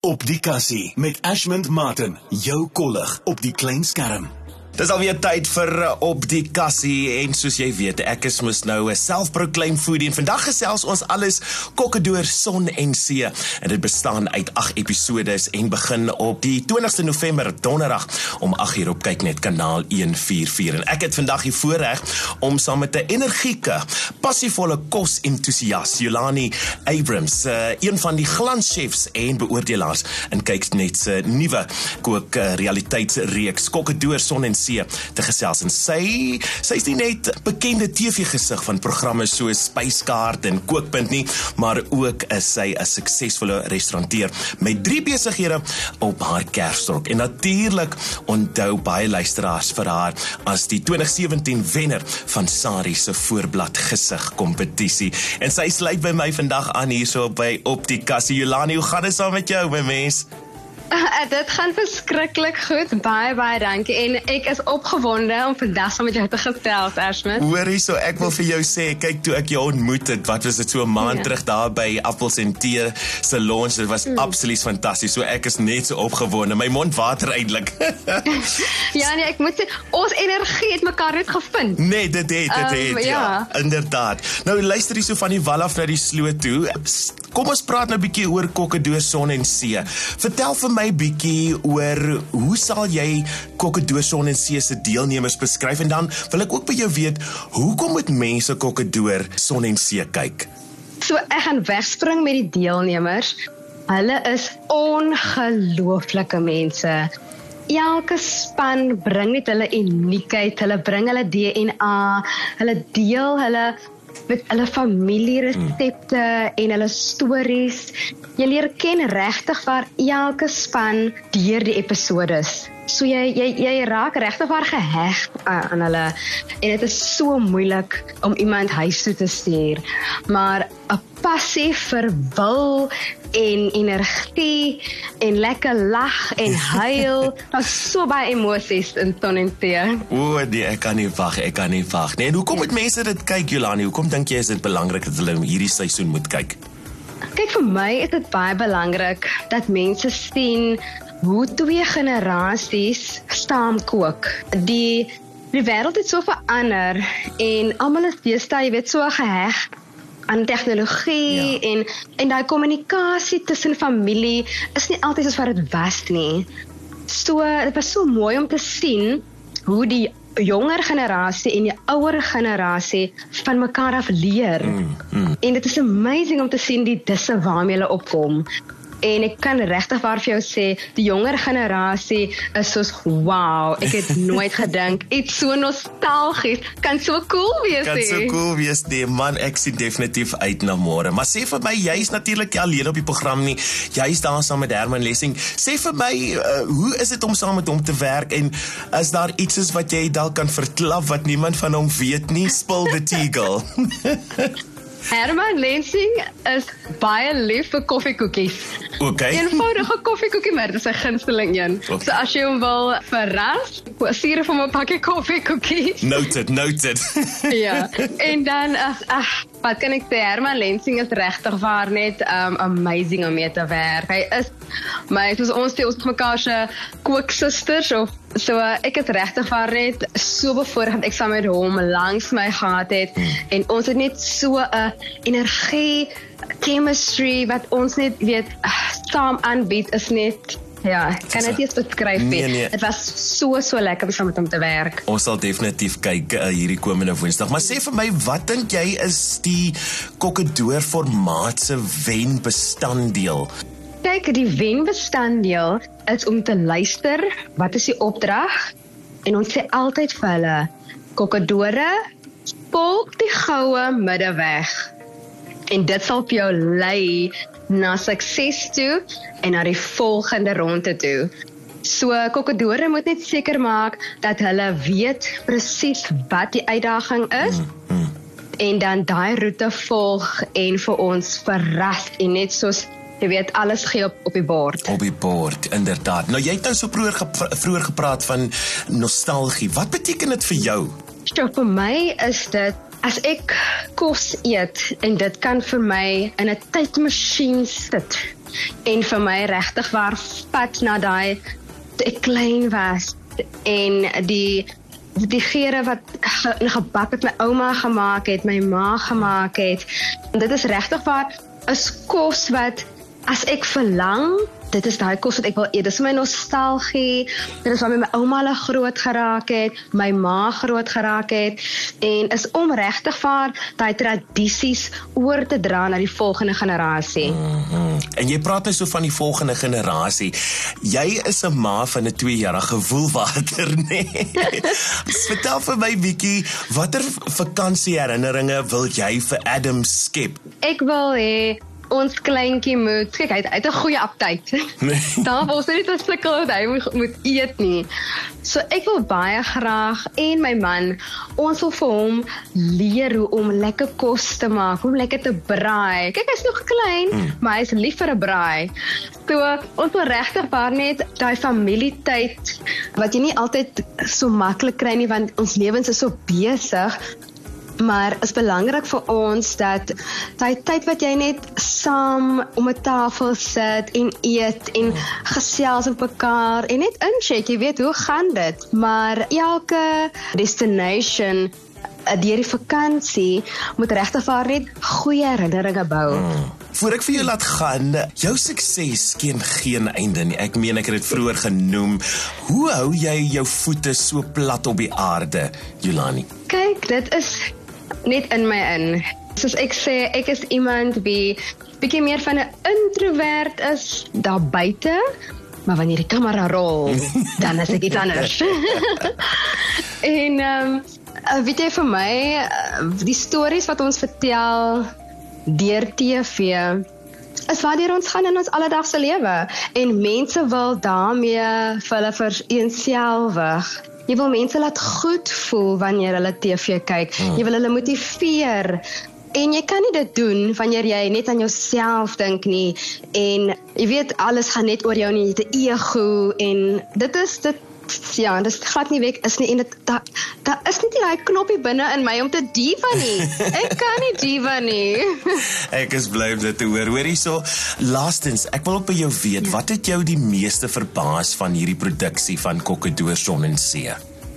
Op die kassie met Ashmond Martin, jou kollig op die klein skerm. Dis alweer tyd vir Op die Kassie en soos jy weet, ek is mos nou 'n self-proclaimed foodie en vandag gesels ons alles Kokkedoor Son en See en dit bestaan uit 8 episodes en begin op die 20ste November, donderdag om 8 uur op Kyknet kanaal 144 en ek het vandag die voorreg om saam met 'n energieke, passievolle kos-entoesias, Yolani Abrams, een van die glanschefs en beoordelaars in Kyknet se nuwe kook-realiteitsreeks Kokkedoor Son en See te gesels en sy is nie net bekende TV-gesig van programme soos Spyskaart en Kookpunt nie, maar ook is sy 'n suksesvolle restauranteur met 3 besighede op haar kerfstok en natuurlik onthou baie luisteraars vir haar as die 2017 wenner van SARI se voorblad gesig kompetisie en sy sluit by my vandag aan hierso by Op die Kassie. Yolani, hoe gaan dit saam met jou, my mens? Dit gaan verskriklik goed, baie dankie en ek is opgewonde om vandag saam met jou te gesels, Ashmond. Hoorie, so ek wil vir jou sê, kyk toe ek jou ontmoet het, wat was dit so 'n maand terug daar by Appels en Thee se launch, dit was absoluut fantasties, so ek is net so opgewonde, my mond water eintlik. Ja nee, ek moet sê, ons energie het mekaar net gevind. Nee, dit het, ja, inderdaad. Nou luister hier so van die wal af na die sloot toe, kom ons praat nou 'n bietjie oor Kokkedoor Son en See. Vertel vir my bietjie oor hoe sal jy Kokkedoor Son en See se deelnemers beskryf en dan wil ek ook by jou weet, hoekom moet mense Kokkedoor Son en See kyk? So ek gaan wegspring met die deelnemers. Hulle is ongelooflike mense. Elke span bring net hulle uniekheid, hulle bring hulle DNA, hulle deel hulle familieresepte en hulle stories. Jy leer ken regtig waar elke span deur die episodes. So jy raak regtig waar geheg aan hulle en dit is so moeilik om iemand huis toe te stuur. Maar 'n passie vir wil en energie en lekker lag en huil. Daar's so baie emosies in Son en See. O nee, ek kan nie wag. Nee, en hoekom moet mense dit kyk, Yolani? Hoekom dink jy is dit belangrik dat hulle hierdie seisoen moet kyk? Kyk, vir my is dit baie belangrik dat mense sien hoe 2 generasies saam kook. Die wêreld het so verander en almal is deesdae, jy weet, so geheg aan tegnologie en daai kommunikasie tussen familie is nie altyd soos wat dit was nie. So dit was so mooi om te sien hoe die jonger generasie en die ouer generasie van mekaar af leer. En dit is amazing om te sien die disse waarmee hulle opkom. En ek kan regtig waar vir jou sê, die jonger generasie is soos, wow, ek het nooit gedink, iets so nostalgies, kan so cool wees. Kan so cool wees, nee man, ek sien definitief uit na môre. Maar sê vir my, jy is natuurlik nie alleen op die program nie, jy is daar saam met Herman Lessing. Sê vir my, hoe is dit om saam met hom te werk en is daar iets wat jy dalk kan verklap wat niemand van hom weet nie? Spill the tea, girl. Herman Lessing is baie lief vir koffiekoekies. Okay. Eenvoudige koffiekoekie, maar dit is 'n gunsteling een. Okay. So as jy hom wil verras, stuur vir hom 'n pakkie koffiekoekies. Noted. Ja, en dan, wat kan ek sê, Herman Lessing is regtig waar net amazing om mee te werk. Hy is, maar soos ons sê, ons is mekaar se kooksusters of so, ek het regtig waar net so bevoorreg dat ek saam met hom langs my gehad het en ons het net so 'n energie, chemistry wat ons net weet saam aanbied is net, ja, kan dit nie beskryf nie. Nee. Dit was so lekker om saam met hom te werk. Ons sal definitief kyk hierdie komende Woensdag. Maar sê vir my, wat dink jy is die Kokkedoor formaat se wenbestanddeel? Kyk, die wenbestanddeel is om te luister, wat is die opdrag? En ons sê altyd vir hulle, Kokkedore, volg die goue middeweg. En dit sal vir jou lei na sukses toe en na die volgende ronde toe. So Kokkedore moet net seker maak dat hulle weet presies wat die uitdaging is en dan daai roete volg en vir ons verras en net soos jy weet, alles gee op die bord. Op die bord, inderdaad. Nou jy het nou so vroeër gepraat van nostalgie. Wat beteken dit vir jou? So vir my is dit As ek kos eet, en dit kan vir my in 'n tydmasjien sit, en vir my regtig waar vat na daai toe ek klein was en die geure wat gebak het my ouma gemaak het, my ma gemaak het. Dit is regtig waar is kos wat as ek verlang, dit is daai kos wat ek wil eet. Dit is my nostalgie. Dit is waarmee my ouma hulle groot geraak het, my ma groot geraak het en is om regtig waar daai tradisies oor te dra na die volgende generasie. En jy praat nou so van die volgende generasie. Jy is 'n ma van 'n 2-jarige woelwater, nee. Vertel vir my bietjie, watter vakansieherinneringe wil jy vir Adam skep? Ek wil hê ons kleintjie moet, kyk, hy het 'n goeie aptyt. Daar wil ons nie te sukkel dat hy moet eet nie. So ek wil baie graag, en my man, ons wil vir hom leer hoe om lekker kos te maak, hoe om lekker te braai. Kyk, hy's nog klein, maar hy is lief vir 'n braai. So, ons wil regtig waar net daai familietyd, wat jy nie altyd so maklik kry nie, want ons lewens is so besig, maar is belangrik vir ons dat daai tyd wat jy net saam om 'n tafel sit en eet en gesels op mekaar en net incheck, jy weet, hoe gaan dit? Maar elke destination deur die vakansie moet regtig waar net goeie herinneringe bou. Voor ek vir jou laat gaan, jou sukses ken geen einde nie. Ek meen, ek het dit vroeër genoem. Hoe hou jy jou voete so plat op die aarde, Yolani? Kyk, dit is net in my in. Soos ek sê, ek is iemand wie bietjie meer van 'n introvert is daar buite, maar wanneer die kamera rol, dan is dit iets anders. En weet jy, vir my, die stories wat ons vertel deur TV is waardeur ons gaan in ons alledaagse lewe. En mense wil daarmee vir hulle vereenselwig. Jy wil mense laat goed voel wanneer hulle TV kyk. Jy wil hulle motiveer. En jy kan nie dit doen wanneer jy net aan jouself dink nie. En jy weet, alles gaan net oor jou nie, jy het 'n ego en dit dis glad nie weg is nie en daar is net nie daai knoppie binne in my om te diva nie. Ek kan nie diva nie. Ek is bly om dit te hoor. Hoor hierso, laastens, ek wil ook by jou weet, wat het jou die meeste verbaas van hierdie produksie van Kokkedoor Son en See?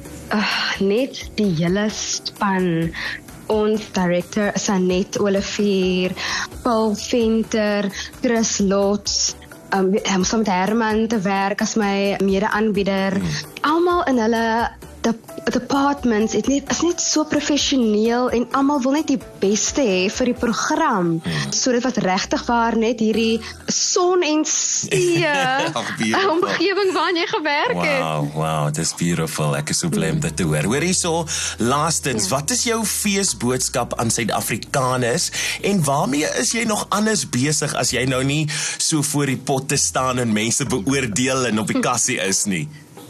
Net die hele span. Ons director is Annette Olivier, Paul Venter, Chris Lots, saam met Herman te werk as my mede-aanbieder. Almal in hulle departments is net so professioneel en almal wil net die beste hê vir die program. So dit was regtig waar net hierdie son en see omgewing waarin jy gewerk het. Wow, dit is beautiful. Ek is so bly om dit te hoor. Hoor hierso, laastens, wat is jou feesboodskap aan Suid-Afrikaners en waarmee is jy nog anders besig as jy nou nie so voor die pot te staan en mense beoordeel en op die kassie is nie?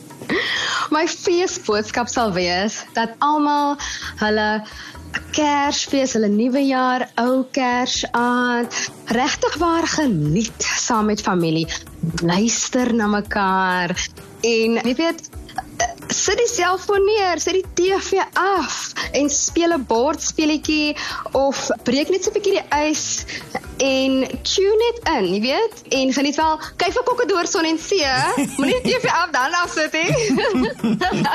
My feesboodskap sal wees dat almal hulle Kersfees, hulle nuwe jaar, ou Kersaand, regtig waar geniet saam met familie. Luister na mekaar en jy weet, sit die selfoon neer, sit die TV af en speel 'n bordspeletjie of breek net so 'n bietjie die ys en tune net in, jy weet, en geniet wel, kyk vir Kokkedoor Son en See, moenie die TV af dan afsit nie.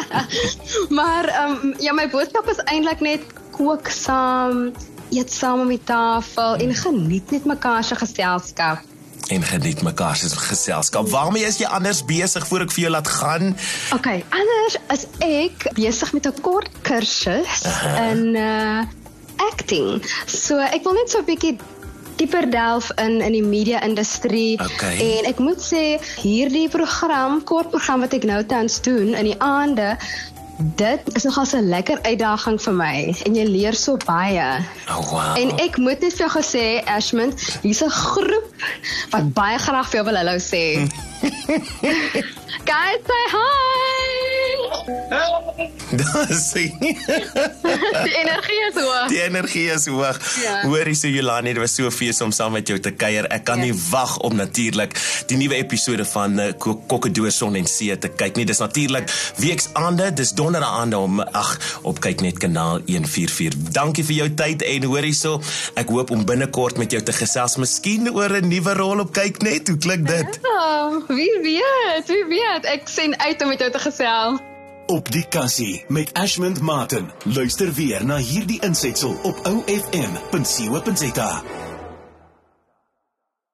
Maar ja, my boodskap is eintlik net kook saam, eet saam om die tafel en geniet net mekaar se geselskap. En geniet mekaar se geselskap. Waarmee is jy anders besig voor ek vir jou laat gaan? Okay, anders is ek besig met 'n kort kursus in acting. So ek wil net so 'n bietjie dieper delf in die media-industrie. Okay. En ek moet sê, hierdie kort program wat ek nou tans doen in die aande, dit is nogal 'n lekker uitdaging vir my en jy leer so baie. Oh, wow. En ek moet net vir jou gesê, Ashmond, hier's 'n groep wat baie graag vir jou wil hallo sê. Guys, say hi! Die energie is hoog. Die energie is hoog. Ja. Hoorie so Jolani, dit was so fees om saam met jou te kuier. Ek kan nie wag om natuurlik die nuwe episode van Kokkedoor Son en See te kyk nie. Dis natuurlik weksaande, dis donderdag aande om 8 op Kyknet kanaal 144. Dankie vir jou tyd en hoorie so, ek hoop om binnekort met jou te gesels, miskien oor 'n nuwe rol op Kyknet. Hoe klink dit? Wie weet. Ek sien uit om met jou te gesels. Op die kassie met Ashmond Martin. Luister weer na hierdie insetsel op OFM.co.za.